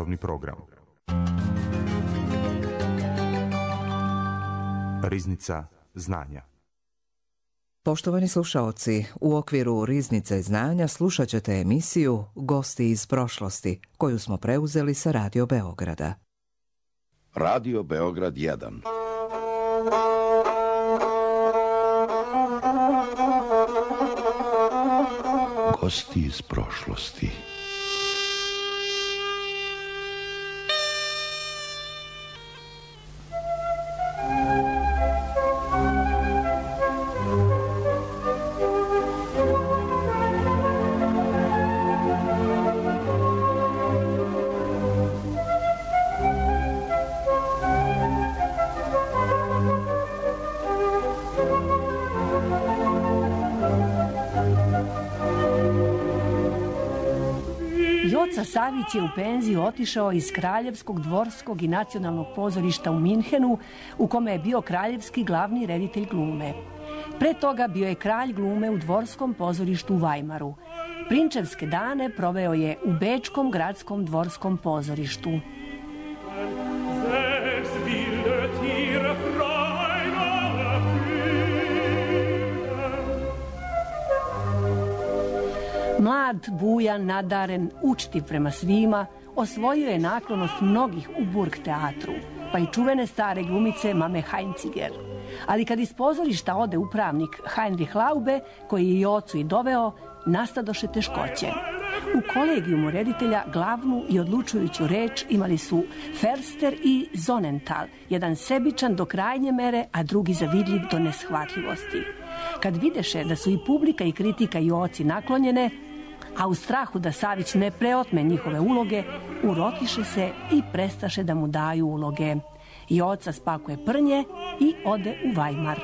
zabavni program. Riznica znanja. Poštovani slušaoci, u okviru Riznice znanja slušat ćete emisiju Gosti iz prošlosti, koju smo preuzeli sa Radio Beograda. Radio Beograd 1. Gosti iz prošlosti. Joca Savić je u penziju otišao iz Kraljevskog, dvorskog i nacionalnog pozorišta u Minhenu, u kome je bio kraljevski glavni reditelj glume. Pre toga bio je kralj glume u dvorskom pozorištu u Vajmaru. Prinčevske dane proveo je u Bečkom gradskom dvorskom pozorištu. Mlad, bujan, nadaren, učtiv prema svima, osvojio je naklonost mnogih u Burg teatru, pa i čuvene stare glumice Mame Heinziger. Ali kad iz pozorišta ode upravnik Heinrich Laube, koji je Jocu i doveo, nastadoše teškoće. U kolegijumu reditelja glavnu i odlučujuću reč imali su Förster i Sonnenthal, jedan sebičan do krajnje mere, a drugi zavidljiv do neshvatljivosti. Kad videše da su i publika i kritika Joci naklonjene, a u strahu da Savić ne preotme njihove uloge, urotiše se i prestaše da mu daju uloge. Joca spakuje prnje i ode u Vajmar.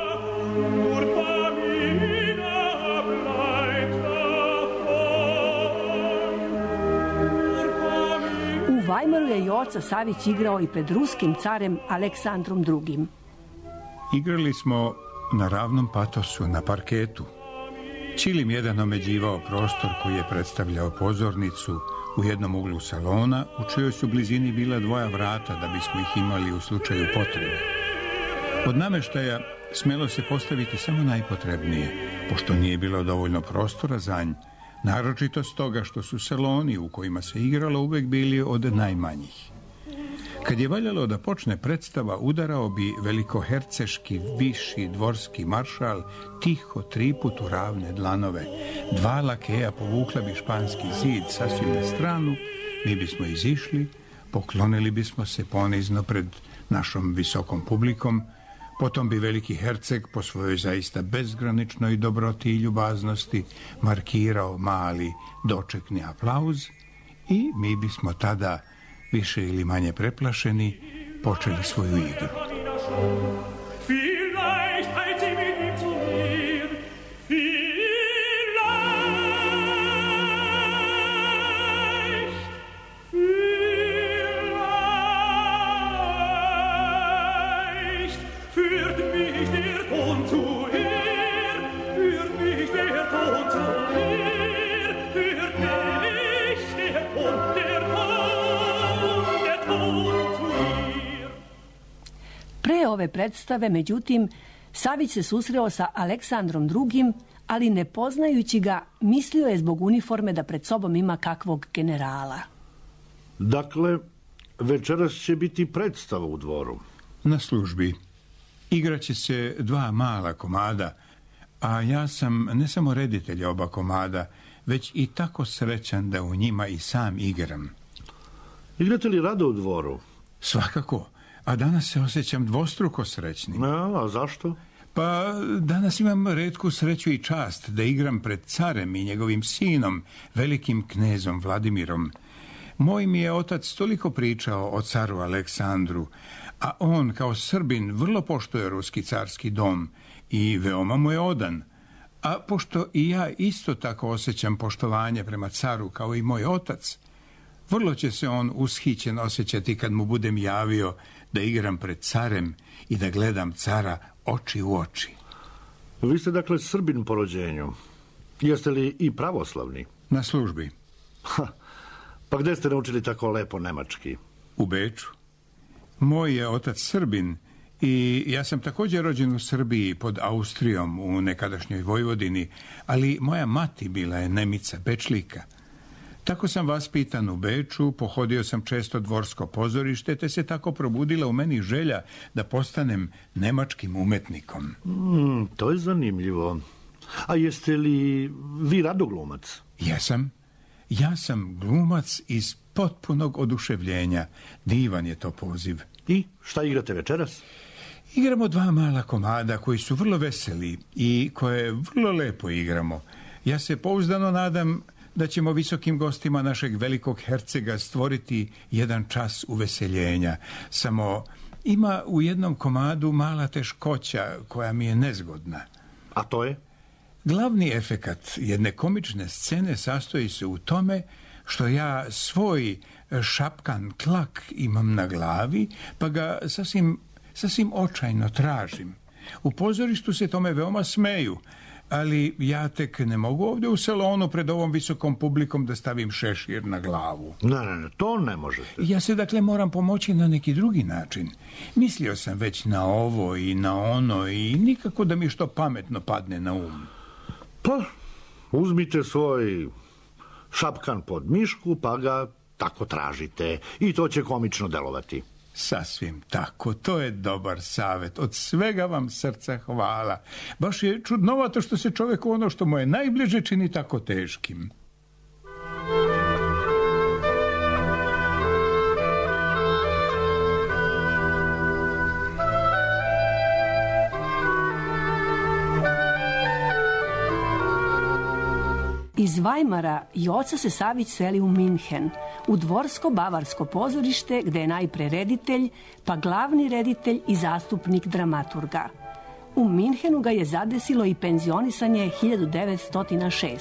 U Vajmaru je Joca Savić igrao i pred ruskim carem Aleksandrom II. Igrali smo na ravnom patosu, na parketu. Čilim jedan omeđivao prostor koji je predstavljao pozornicu u jednom uglu salona, u čijoj su blizini bila dvoja vrata da bismo ih imali u slučaju potrebe. Od nameštaja smelo se postaviti samo najpotrebnije, pošto nije bilo dovoljno prostora za nj, naročito stoga što su saloni u kojima se igralo uvek bili od najmanjih. Kad je valjalo da počne predstava, udarao bi velikoherceški viši dvorski maršal tiho triput u ravne dlanove. Dva lakeja povukla bi španski zid sasvim na stranu, mi bismo izišli, poklonili bismo se ponizno pred našom visokom publikom, potom bi veliki herceg po svojoj zaista bezgraničnoj dobroti i ljubaznosti markirao mali dočekni aplauz i mi bismo tada, više ili manje preplašeni, počeli svoju igru. Pre ove predstave, međutim, Savić se susreo sa Aleksandrom II, ali ne poznajući ga, mislio je zbog uniforme da pred sobom ima kakvog generala. Dakle, večeras će biti predstava u dvoru. Na službi. Igraće se dva mala komada, a ja sam ne samo reditelj oba komada, već i tako srećan da u njima i sam igram. Igrate li rado u dvoru? Svakako. A danas se osjećam dvostruko srećnim. A zašto? Pa danas imam retku sreću i čast da igram pred carem i njegovim sinom, velikim knezom Vladimirom. Moj mi je otac toliko pričao o caru Aleksandru, a on kao Srbin vrlo poštuje ruski carski dom i veoma mu je odan. A pošto i ja isto tako osjećam poštovanje prema caru kao i moj otac, vrlo će se on ushićen osjećati kad mu budem javio da igram pred carem i da gledam cara oči u oči. Vi ste dakle Srbin po rođenju. Jeste li i pravoslavni? Na službi. Pa gde ste naučili tako lepo nemački? U Beču. Moj je otac Srbin i ja sam također rođen u Srbiji pod Austrijom u nekadašnjoj Vojvodini, ali moja mati bila je Nemica, Bečlika. Tako sam vaspitan u Beču, pohodio sam često dvorsko pozorište, te se tako probudila u meni želja da postanem nemačkim umetnikom. To je zanimljivo. A jeste li vi radoglumac? Jesam. Ja sam glumac iz potpunog oduševljenja. Divan je to poziv. I šta igrate večeras? Igramo 2 mala komada koji su vrlo veseli i koje vrlo lepo igramo. Ja se pouzdano nadam da ćemo visokim gostima našeg velikog hercega stvoriti jedan čas uveseljenja. Samo ima u jednom komadu mala teškoća koja mi je nezgodna. A to je? Glavni efekat jedne komične scene sastoji se u tome što ja svoj šapkan klak imam na glavi, pa ga sasvim očajno tražim. U pozorištu se tome veoma smeju, ali ja tek ne mogu ovdje u salonu pred ovom visokom publikom da stavim šešir na glavu. Ne, to ne možete. Ja se dakle moram pomoći na neki drugi način. Mislio sam već na ovo i na ono i nikako da mi što pametno padne na um. Pa, uzmite svoj šapkan pod mišku, pa ga tako tražite i to će komično delovati. Sasvim tako, to je dobar savjet. Od svega vam srca hvala. Baš je čudnovato što se čovjeku ono što mu je najbliže čini tako teškim. Iz Weimara Joca se Savić seli u Minhen, u dvorsko-bavarsko pozorište gde je najpre reditelj, pa glavni reditelj i zastupnik dramaturga. U Minhenu ga je zadesilo i penzionisanje 1906.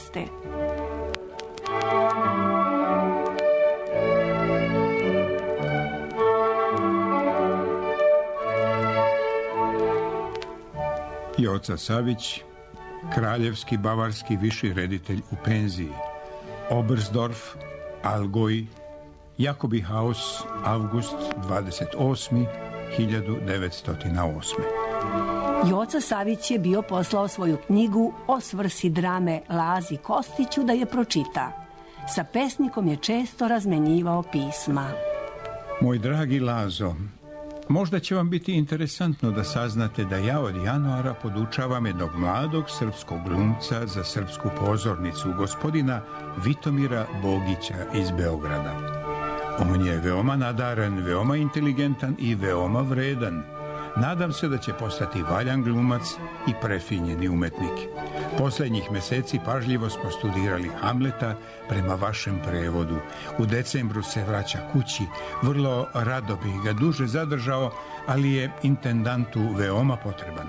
Joca Savić, kraljevski bavarski viši reditelj u penziji. Oberstdorf, Allgäu, Jakobihaus, avgust 28. 1908. Joca Savić je bio poslao svoju knjigu o svrsi drame Lazi Kostiću da je pročita. Sa pesnikom je često razmenjivao pisma. Moj dragi Lazo, možda će vam biti interesantno da saznate da ja od januara podučavam jednog mladog srpskog glumca za srpsku pozornicu, gospodina Vitomira Bogića iz Beograda. On je veoma nadaren, veoma inteligentan i veoma vredan. Nadam se da će postati valjan glumac i prefinjeni umetnik. Posljednjih mjeseci pažljivo smo studirali Hamleta prema vašem prevodu. U decembru se vraća kući. Vrlo rado bih ga duže zadržao, ali je intendantu veoma potreban.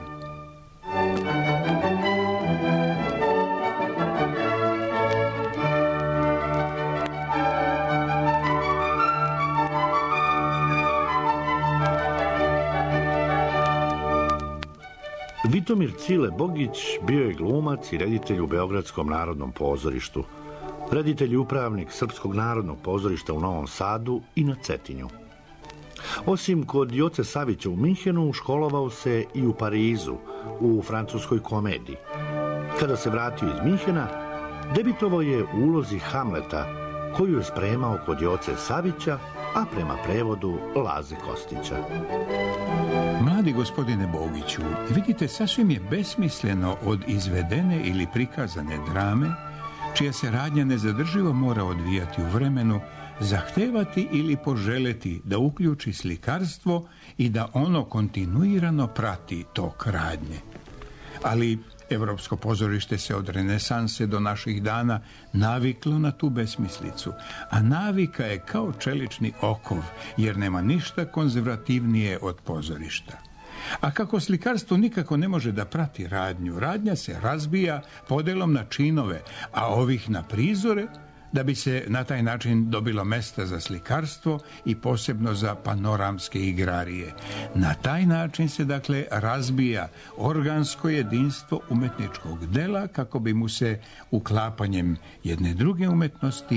Vitomir Cile Bogić bio je glumac i reditelj u Beogradskom narodnom pozorištu. Reditelj i upravnik Srpskog narodnog pozorišta u Novom Sadu i na Cetinju. Osim kod Joce Savića u Minhenu, školovao se i u Parizu, u francuskoj komediji. Kada se vratio iz Minhena, debitovao je u ulozi Hamleta, koju je spremao kod Joce Savića, a prema prevodu Laze Kostića. Mladi gospodine Bogiću, vidite, sasvim je besmisleno od izvedene ili prikazane drame, čija se radnja nezadrživo mora odvijati u vremenu, zahtevati ili poželeti da uključi slikarstvo i da ono kontinuirano prati tok radnje. Ali Evropsko pozorište se od renesanse do naših dana naviklo na tu besmislicu, a navika je kao čelični okov, jer nema ništa konzervativnije od pozorišta. A kako slikarstvo nikako ne može da prati radnju, radnja se razbija podelom na činove, a ovih na prizore, da bi se na taj način dobilo mesta za slikarstvo i posebno za panoramske igrarije. Na taj način se dakle razbija organsko jedinstvo umetničkog dela kako bi mu se uklapanjem jedne druge umetnosti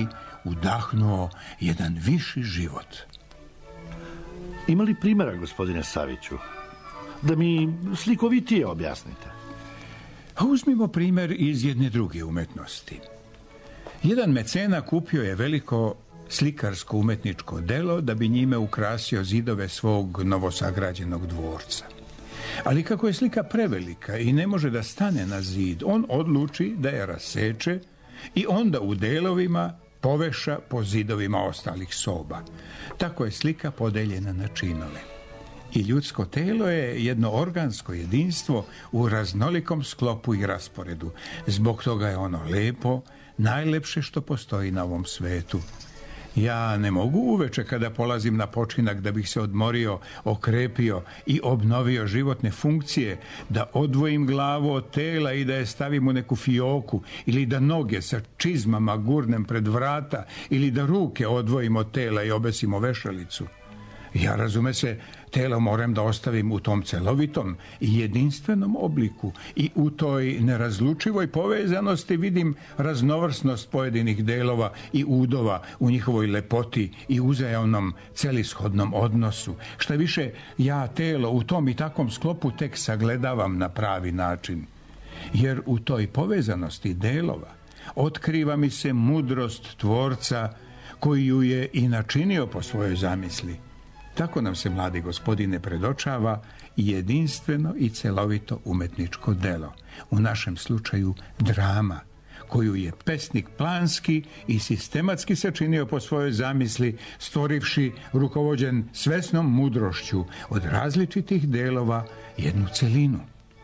udahnuo jedan viši život. Ima li primjera, gospodine Saviću? Da mi slikovitije objasnite. A uzmimo primjer iz jedne druge umetnosti. Jedan mecena kupio je veliko slikarsko umetničko delo da bi njime ukrasio zidove svog novosagrađenog dvorca. Ali kako je slika prevelika i ne može da stane na zid, on odluči da je raseče i onda u delovima poveša po zidovima ostalih soba. Tako je slika podeljena na činove. I ljudsko telo je jedno organsko jedinstvo u raznolikom sklopu i rasporedu. Zbog toga je ono lepo, najlepše što postoji na ovom svetu. Ja ne mogu uveče kada polazim na počinak da bih se odmorio, okrepio i obnovio životne funkcije, da odvojim glavu od tela i da je stavim u neku fioku, ili da noge sa čizmama gurnem pred vrata, ili da ruke odvojim od tela i obesim o vešalicu. Ja, razume se, telo moram da ostavim u tom celovitom i jedinstvenom obliku i u toj nerazlučivoj povezanosti vidim raznovrsnost pojedinih delova i udova u njihovoj lepoti i uzajamnom celishodnom odnosu. Šta više, ja telo u tom i takvom sklopu tek sagledavam na pravi način. Jer u toj povezanosti delova otkriva mi se mudrost Tvorca koji ju je i načinio po svojoj zamisli. Tako nam se, mladi gospodine, predočava jedinstveno i celovito umetničko delo. U našem slučaju drama, koju je pesnik planski i sistematski sačinio po svojoj zamisli, stvorivši, rukovođen svesnom mudrošću od različitih delova, jednu celinu.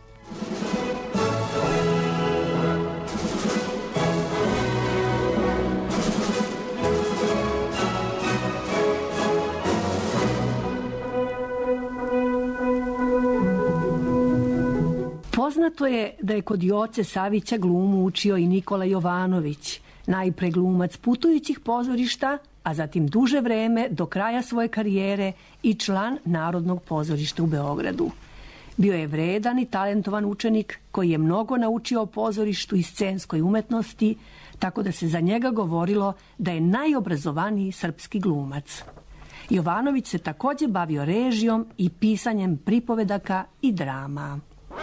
Poznato je da je kod Joce Savića glumu učio i Nikola Jovanović, najpre glumac putujućih pozorišta, a zatim duže vreme do kraja svoje karijere i član Narodnog pozorišta u Beogradu. Bio je vredan i talentovan učenik koji je mnogo naučio o pozorištu i scenskoj umetnosti, tako da se za njega govorilo da je najobrazovaniji srpski glumac. Jovanović se također bavio režijom i pisanjem pripovedaka i drama.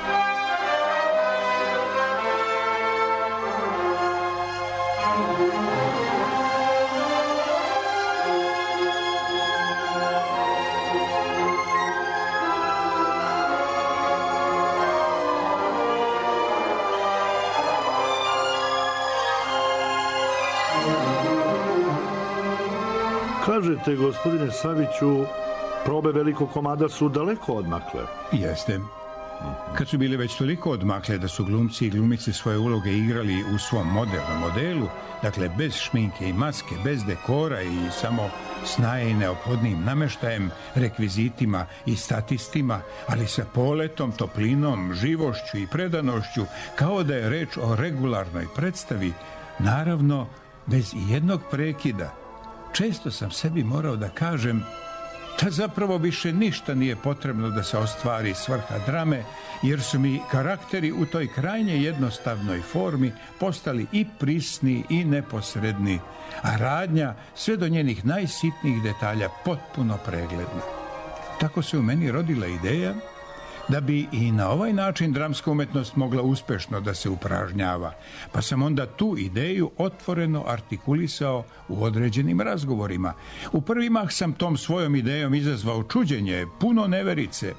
Kažete, gospodine Saviću, probe velikog komada su daleko odmakle. Jeste. Kad su bili već toliko odmakle da su glumci i glumice svoje uloge igrali u svom modernom modelu, dakle bez šminke i maske, bez dekora i samo s najneophodnijim nameštajem, rekvizitima i statistima, ali sa poletom, toplinom, živošću i predanošću, kao da je reč o regularnoj predstavi, naravno bez jednog prekida. Često sam sebi morao da kažem da zapravo više ništa nije potrebno da se ostvari svrha drame, jer su mi karakteri u toj krajnje jednostavnoj formi postali i prisni i neposredni, a radnja sve do njenih najsitnijih detalja potpuno pregledna. Tako se u meni rodila ideja da bi i na ovaj način dramska umetnost mogla uspešno da se upražnjava, pa sam onda tu ideju otvoreno artikulisao u određenim razgovorima. U prvi mah sam tom svojom idejom izazvao čuđenje, puno neverice,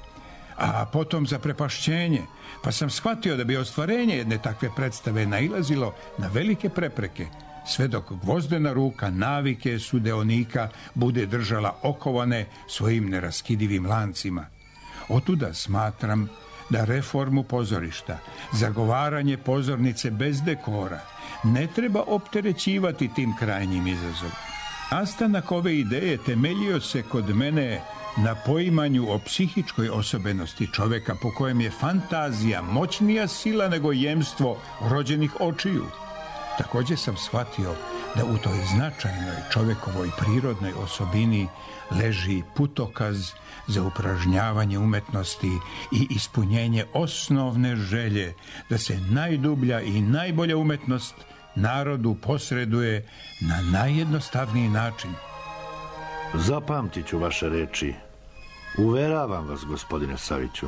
a potom zaprepašćenje, pa sam shvatio da bi ostvarenje jedne takve predstave nailazilo na velike prepreke, sve dok gvozdena ruka navike sudeonika bude držala okovane svojim neraskidivim lancima. Otuda smatram da reformu pozorišta, zagovaranje pozornice bez dekora, ne treba opterećivati tim krajnjim izazovom. Nastanak ove ideje temeljio se kod mene na poimanju o psihičkoj osobenosti čoveka, po kojem je fantazija moćnija sila nego jemstvo rođenih očiju. Također sam shvatio da u toj značajnoj čovekovoj prirodnoj osobini leži putokaz za upražnjavanje umetnosti i ispunjenje osnovne želje da se najdublja i najbolja umetnost narodu posreduje na najjednostavniji način. Zapamtit ću vaše reči. Uveravam vas, gospodine Saviću.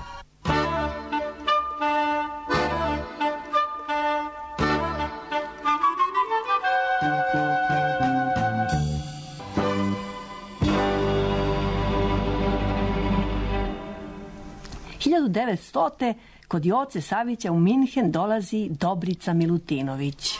Kod Joce Savića u Minhen dolazi Dobrica Milutinović.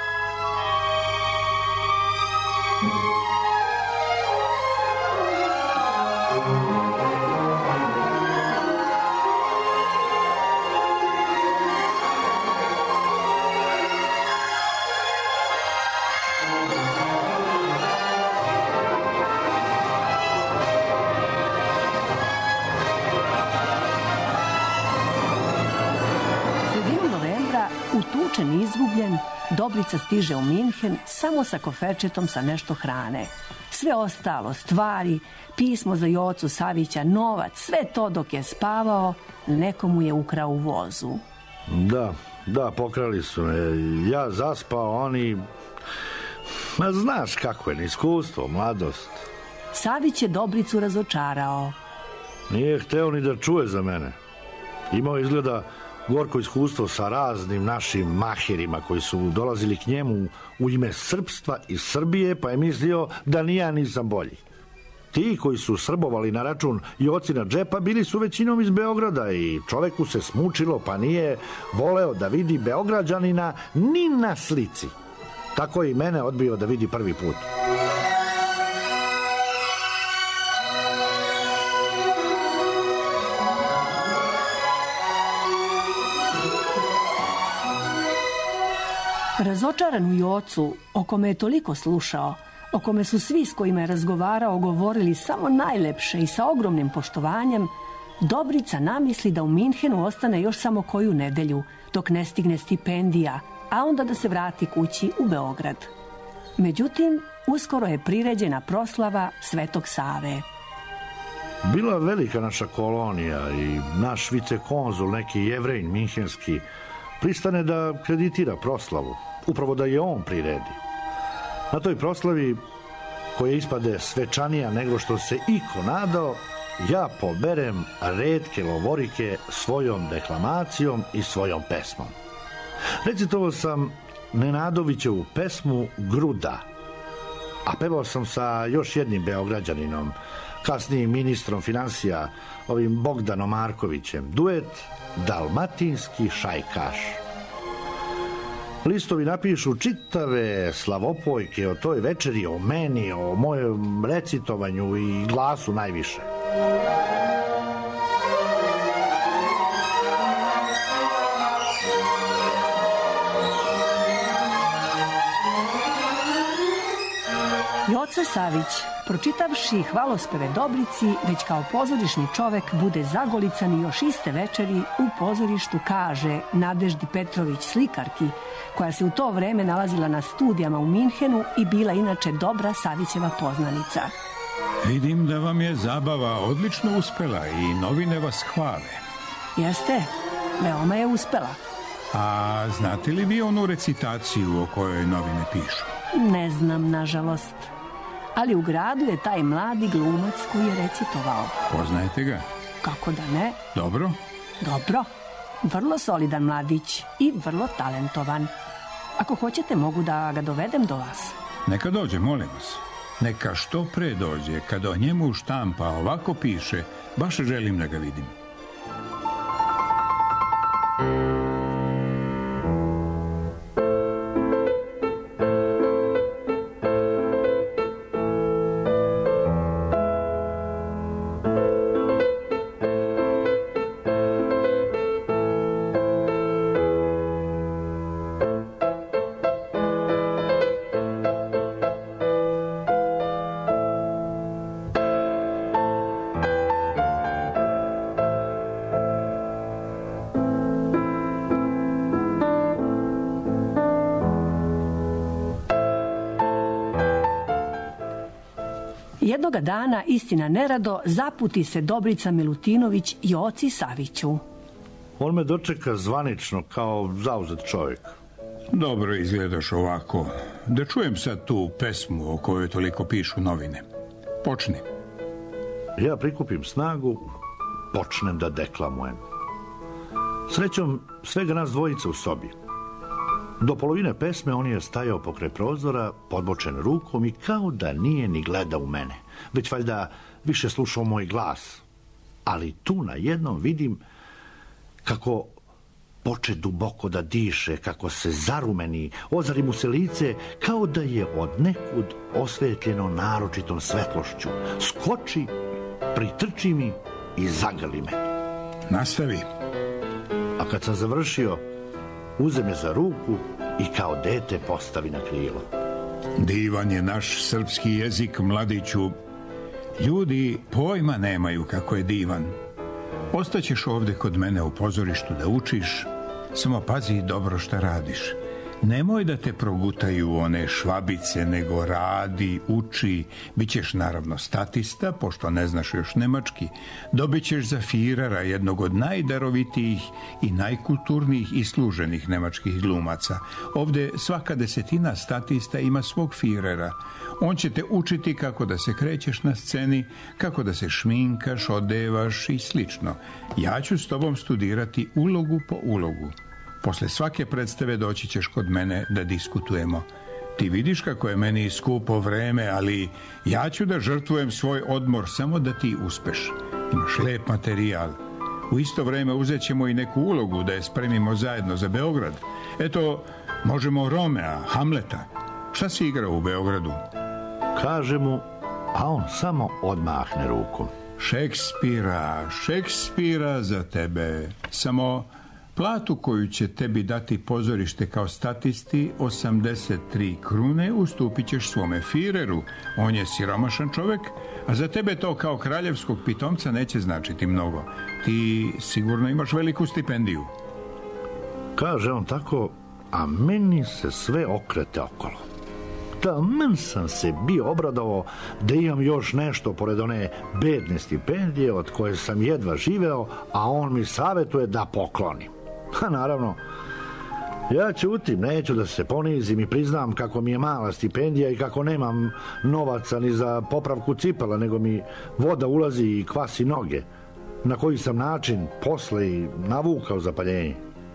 Utučen i izgubljen, Dobrica stiže u Minhen samo sa koferčetom sa nešto hrane. Sve ostalo, stvari, pismo za Jocu Savića, novac, sve to dok je spavao, neko mu je ukrao u vozu. Da, pokrali su me. Ja zaspao, oni... Ma znaš kako je, neiskustvo, mladost. Savić je Dobricu razočarao. Nije hteo ni da čuje za mene. Imao izgleda gorko iskustvo sa raznim našim maherima koji su dolazili k njemu u ime srpstva i Srbije, pa je mislio da ni ja nisam bolji. Ti koji su srbovali na račun Jocina džepa bili su većinom iz Beograda i čoveku se smučilo pa nije voleo da vidi Beograđanina ni na slici. Tako je i mene odbio da vidi prvi put. Razočaran u Jocu, o kome je toliko slušao, o kome su svi s kojima je razgovarao govorili samo najlepše i sa ogromnim poštovanjem, Dobrica namisli da u Minhenu ostane još samo koju nedelju, dok ne stigne stipendija, a onda da se vrati kući u Beograd. Međutim, uskoro je priređena proslava Svetog Save. Bila velika naša kolonija i naš vicekonzul, neki Jevrejin minhenski, pristane da kreditira proslavu, upravo da je on priredi. Na toj proslavi, koja ispade svečanija nego što se iko nadao, ja poberem retke lovorike svojom deklamacijom i svojom pesmom. Recitovao sam Nenadovićevu pesmu Gruda, a pevao sam sa još jednim Beograđaninom, kasnijim ministrom finansija, ovim Bogdanom Markovićem, duet Dalmatinski šajkaš. Listovi napišu čitave slavopojke o toj večeri, o meni, o mojem recitovanju i glasu najviše. Joca Savić, pročitavši hvalospeve Dobrici, već kao pozorišni čovek bude zagolican i još iste večeri u pozorištu kaže Nadeždi Petrović, slikarki, koja se u to vreme nalazila na studijama u Minhenu i bila inače dobra Savićeva poznanica. Vidim da vam je zabava odlično uspela i novine vas hvale. Jeste, veoma je uspela. A znate li vi onu recitaciju o kojoj novine pišu? Ne znam, nažalost. Ali u gradu je taj mladi glumac koji je recitovao. Poznajete ga? Kako da ne? Dobro? Dobro. Vrlo solidan mladić i vrlo talentovan. Ako hoćete, mogu da ga dovedem do vas. Neka dođe, molim vas. Neka što pre dođe. Kada o njemu štampa ovako piše, baš želim da ga vidim. Jednoga dana, istina nerado, zaputi se Dobrica Milutinović Joci Saviću. On me dočeka zvanično kao zauzet čovjek. Dobro izgledaš ovako. Da čujem sad tu pesmu o kojoj toliko pišu novine. Počni. Ja prikupim snagu, počnem da deklamujem. Srećom, svega nas dvojica u sobi. Do polovine pesme on je stajao pokraj prozora, podbočen rukom i kao da nije ni gledao u mene, već valjda više slušao moj glas. Ali tu na jednom vidim kako poče duboko da diše, kako se zarumeni, ozari mu se lice, kao da je od nekud osvetljeno naročitom svetlošću. Skoči, pritrči mi i zagrli me. Nastavi. A kad sam završio, uze me za ruku i kao dete postavi na krilo. Divan je naš srpski jezik, mladiću. Ljudi pojma nemaju kako je divan. Ostaćeš ovde kod mene u pozorištu da učiš, samo pazi dobro šta radiš. Nemoj da te progutaju one švabice, nego radi, uči. Bićeš naravno statista, pošto ne znaš još nemački. Dobićeš za Firera, jednog od najdarovitijih i najkulturnijih i služenih nemačkih glumaca. Ovde svaka 10 statista ima svog Firera. On će te učiti kako da se krećeš na sceni, kako da se šminkaš, odevaš i slično. Ja ću s tobom studirati ulogu po ulogu. Posle svake predstave doći ćeš kod mene da diskutujemo. Ti vidiš kako je meni skupo vreme, ali ja ću da žrtvujem svoj odmor samo da ti uspeš. Imaš lep materijal. U isto vreme uzet ćemo i neku ulogu da je spremimo zajedno za Beograd. Eto, možemo Romea, Hamleta. Šta si igrao u Beogradu? Kaže mu, a on samo odmahne rukom. Šekspira za tebe. Samo platu koju će tebi dati pozorište kao statisti, 83 krune, ustupit ćeš svome Fireru. On je siromašan čovek, a za tebe to kao kraljevskog pitomca neće značiti mnogo. Ti sigurno imaš veliku stipendiju. Kaže on tako, a meni se sve okrete okolo. Taman sam se bio obradovao da imam još nešto pored one bedne stipendije od koje sam jedva živeo, a on mi savjetuje da poklonim. Ha, naravno, ja ćutim, neću da se ponizim i priznam kako mi je mala stipendija i kako nemam novaca ni za popravku cipela, nego mi voda ulazi i kvasi noge, na koji sam način posle i navukao zapaljenje.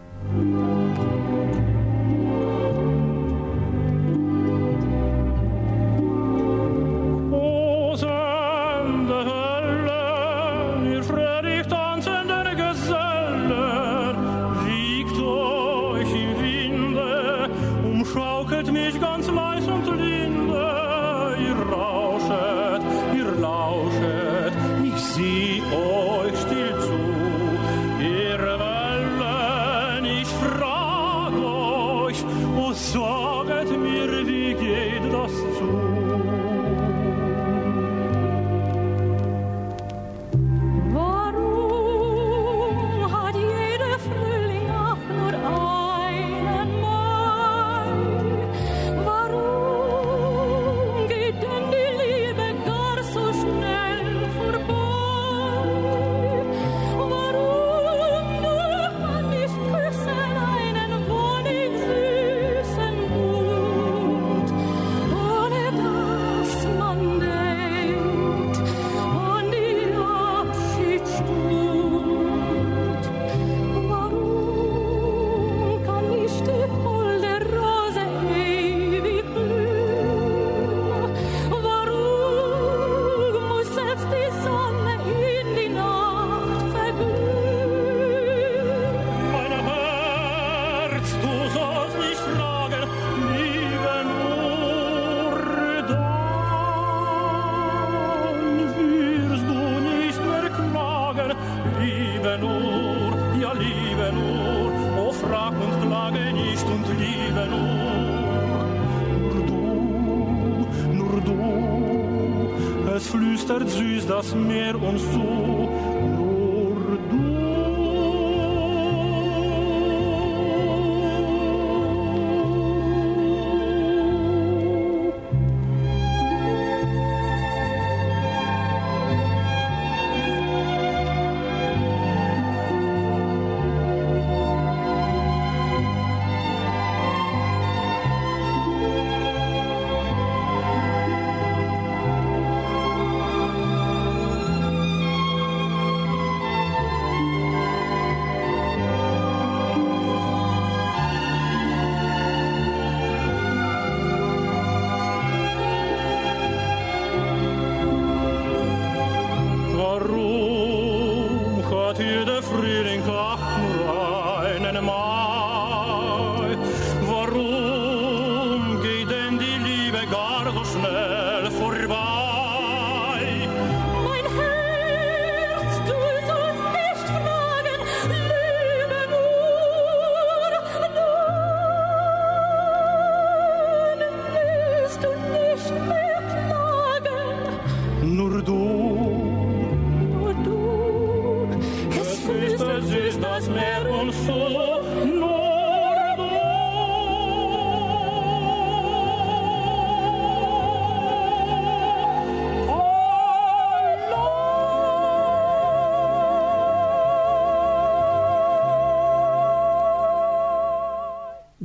flüstert süß das Meer uns zu. Nur du.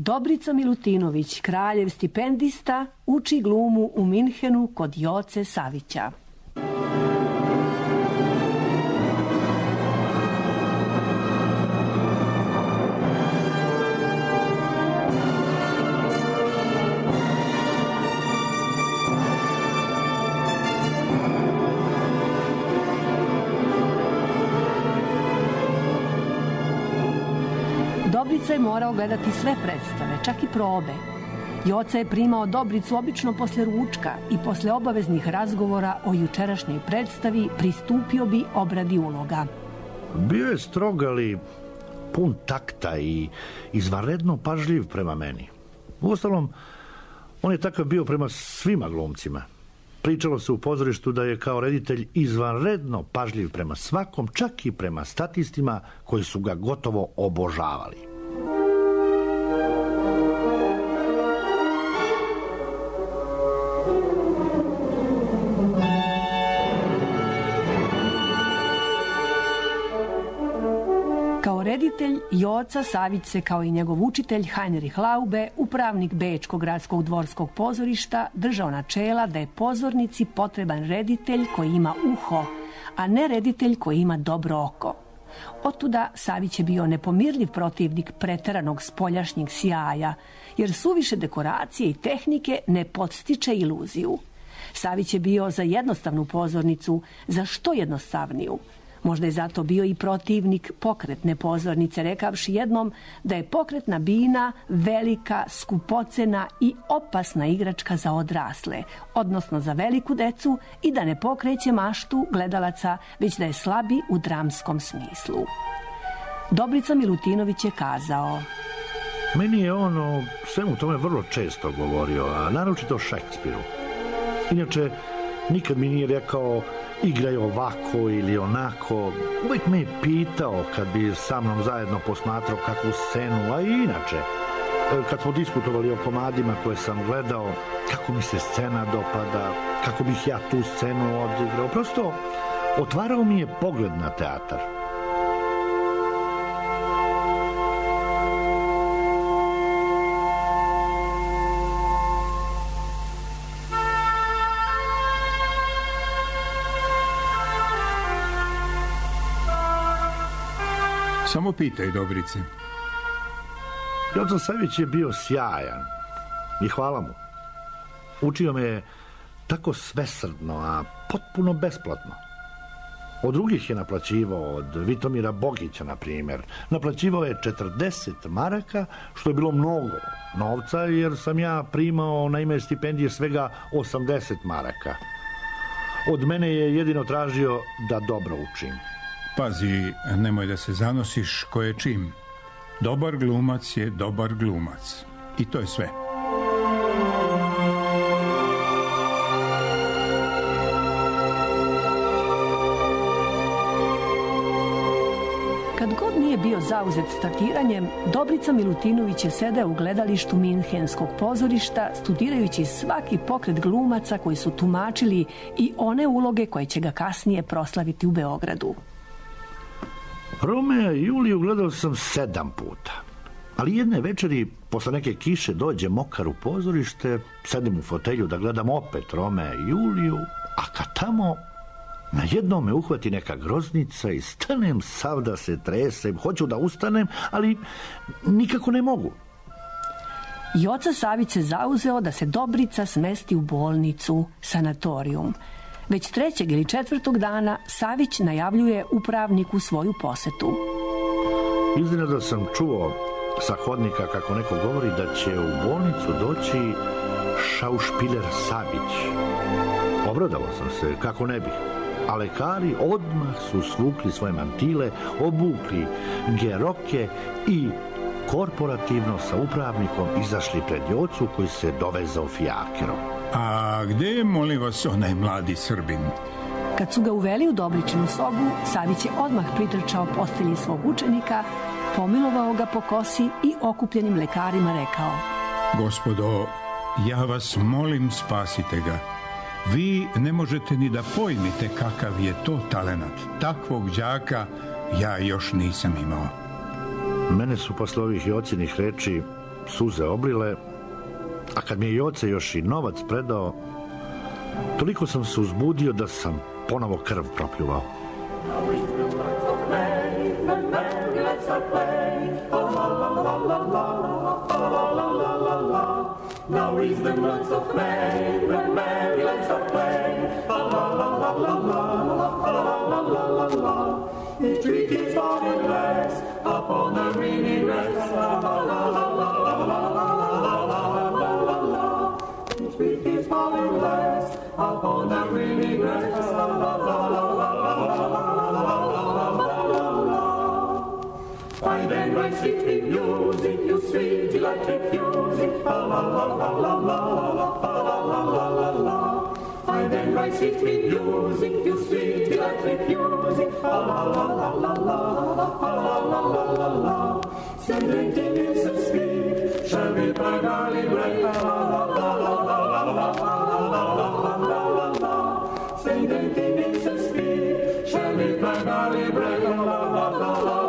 Dobrica Milutinović, kraljev stipendista, uči glumu u Minhenu kod Joce Savića. Dobrica je morao gledati sve predstave, čak i probe. Joca je primao Dobricu obično posle ručka i posle obaveznih razgovora o jučerašnjoj predstavi pristupio bi obradi uloga. Bio je strog, ali pun takta i izvanredno pažljiv prema meni. Uostalom, on je takav bio prema svima glumcima. Pričalo se u pozorištu da je kao reditelj izvanredno pažljiv prema svakom, čak i prema statistima koji su ga gotovo obožavali. Kao reditelj, Joca Savić se, kao i njegov učitelj Heinrich Laube, upravnik Bečkog gradskog dvorskog pozorišta, držao načela da je pozornici potreban reditelj koji ima uho, a ne reditelj koji ima dobro oko. Otuda Savić je bio nepomirljiv protivnik preteranog spoljašnjeg sjaja, jer suviše dekoracije i tehnike ne podstiče iluziju. Savić je bio za jednostavnu pozornicu, za što jednostavniju. Možda je zato bio i protivnik pokretne pozornice, rekavši jednom da je pokretna bina velika, skupocena i opasna igračka za odrasle, odnosno za veliku decu, i da ne pokreće maštu gledalaca, već da je slabi u dramskom smislu. Dobrica Milutinović je kazao: Meni je on o svemu tome vrlo često govorio, a naročito o Šekspiru. Inače, nikad mi nije rekao igraj ovako ili onako. Uvijek me je pitao kad bi sa mnom zajedno posmatrao kakvu scenu, a i inače, kad smo diskutovali o komadima koje sam gledao, kako mi se scena dopada, kako bih ja tu scenu odigrao. Prosto, otvarao mi je pogled na teatar. Samo pitaj, Dobrice. Joca Savić je bio sjajan i hvala mu. Učio me je tako svesrdno, a potpuno besplatno. Od drugih je naplaćivao, od Vitomira Bogića, na primjer. Naplaćivao je 40 maraka, što je bilo mnogo novca, jer sam ja primao na ime stipendije svega 80 maraka. Od mene je jedino tražio da dobro učim. Pazi, nemoj da se zanosiš ko je čim. Dobar glumac je dobar glumac. I to je sve. Kad god nije bio zauzet statiranjem, Dobrica Milutinović je sedeo u gledalištu Minhenskog pozorišta, studirajući svaki pokret glumaca koji su tumačili i one uloge koje će ga kasnije proslaviti u Beogradu. Romea i Juliju gledao sam 7 puta. Ali jedne večeri, posle neke kiše, dođe mokar u pozorište, sedim u fotelju da gledam opet Romea i Juliju, a kad tamo najednom me uhvati neka groznica i stanem sav da se tresem. Hoću da ustanem, ali nikako ne mogu. Joca Savić se zauzeo da se Dobrica smesti u bolnicu, sanatorijum. Već 3. ili 4. dana Savić najavljuje upravniku svoju posetu. Iznenada sam čuo sa hodnika kako neko govori da će u bolnicu doći šaušpiler Savić. Obradovao sam se, kako ne bih. A lekari odmah su svukli svoje mantile, obukli geroke i korporativno sa upravnikom izašli pred Jocu koji se dovezao fijakerom. A gde je, molim vas, onaj mladi Srbin? Kad su ga uveli u Dobričinu sobu, Savić je odmah pritrčao postelji svog učenika, pomilovao ga po kosi i okupljenim lekarima rekao: Gospodo, ja vas molim, spasite ga. Vi ne možete ni da pojmite kakav je to talenat. Takvog đaka ja još nisam imao. Mene su posle ovih Jocinih reči suze oblile, a kad mi je Joce još i novac predao, toliko sam se uzbudio da sam ponovo krv propljuvao. Now is the month of May, when merry let's play. La la la la la la, la la la la. Each tree is falling less upon the green grass. La la la la la la la la la. Each tree is falling less upon the green grass. La la la la la. Why then I sit with music, you sweet electric music, la la la la la la la la la la. Why then I sit with music, you sweet electric music, la la la la la la la la. Sending is a speed, shall we by golly break, la la la la la la la la. Sending is a speed, shall we by golly break, la la la la la.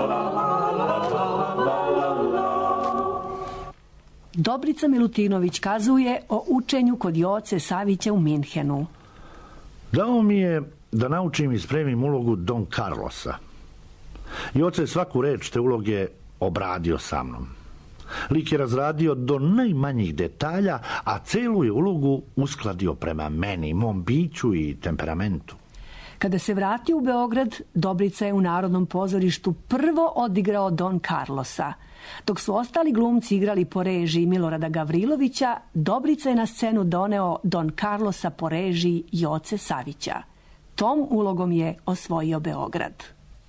Dobrica Milutinović kazuje o učenju kod Joce Savića u Minhenu. Dao mi je da naučim i spremim ulogu Don Carlosa. Joce je svaku reč te uloge obradio sa mnom. Lik je razradio do najmanjih detalja, a celu je ulogu uskladio prema meni, mom biću i temperamentu. Kada se vratio u Beograd, Dobrica je u Narodnom pozorištu prvo odigrao Don Carlosa. Dok su ostali glumci igrali po režiji Milorada Gavrilovića, Dobrica je na scenu doneo Don Carlosa po režiji Joce Savića. Tom ulogom je osvojio Beograd.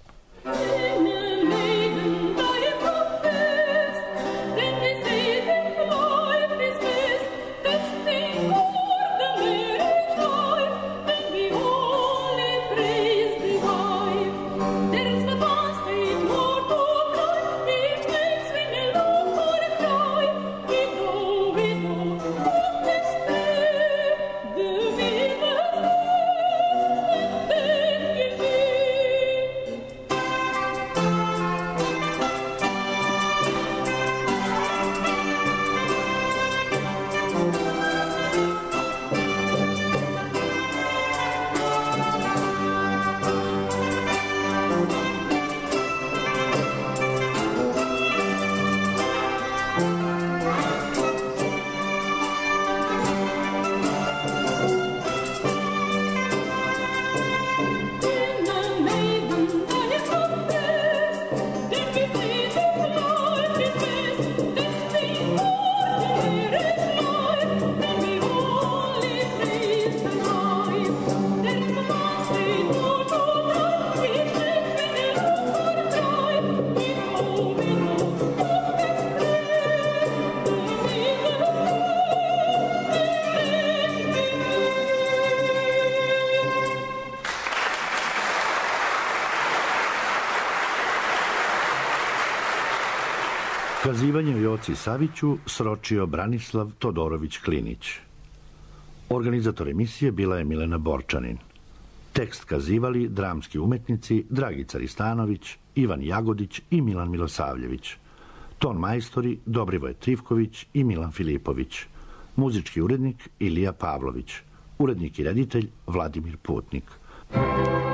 Kazivanje o Joci Saviću sročio Branislav Todorović Klinić. Organizator emisije bila je Milena Borčanin. Tekst kazivali dramski umetnici Dragica Ristanović, Ivan Jagodić i Milan Milosavljević. Ton majstori Dobrivoje Trivković i Milan Filipović. Muzički urednik Ilija Pavlović. Urednik i reditelj Vladimir Putnik.